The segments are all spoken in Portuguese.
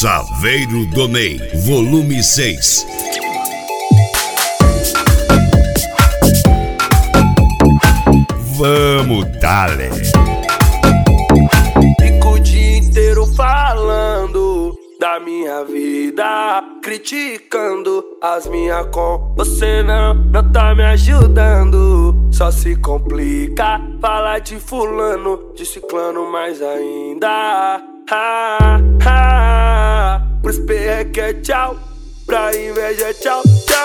Saveiro do Ney, volume 6. Vamos, dale! Fico o dia inteiro falando da minha vida, criticando as minhas com você não tá me ajudando. Só se complica falar de fulano, de ciclano mais ainda. Pro esperreque é tchau, pra inveja é tchau, tchau.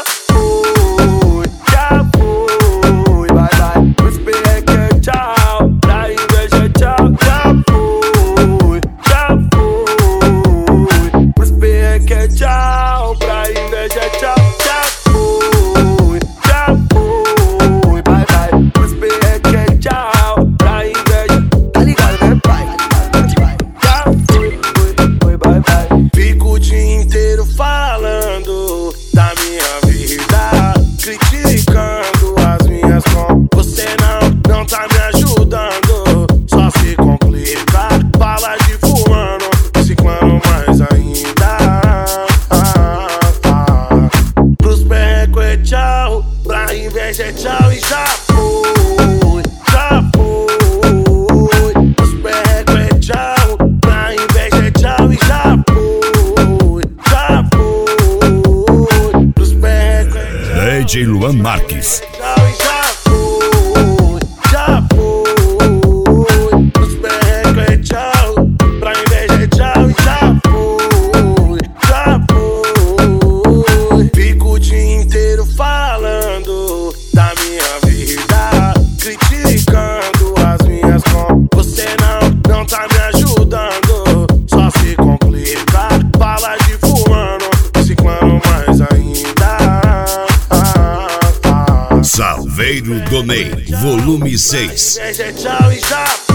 Já foi, vai, vai. Pro esperreque é tchau, pra inveja é tchau, já foi, já foi. Pro esperreque é tchau, pra inveja é tchau, já foi, já foi, vai, vai. Pro esperreque é tchau, pra inveja, tá ligado, né, pai? Já foi, foi, vai, vai. Fico o dia inteiro falando da minha vida, criticando as minhas com você não tá me ajudando. Só se complica, fala de fulano, ciclano mais ainda. Pros perrecos é tchau, pra inveja é tchau e já foi, já foi. Pros perrecos é tchau, pra inveja é tchau e já foi, já foi. Pros perrecos é tchau, DJ Luan Marques. tchau e já foi, já foi. Pros perrecos é tchau, pra inveja é tchau e já foi, já foi. Fico o dia inteiro falando da minha vida, criticando as minhas com você não tá me ajudando. Só se complica, fala de fulano, ciclano mais ainda. Saveiro do Ney, volume 6. Inveja é tchau e já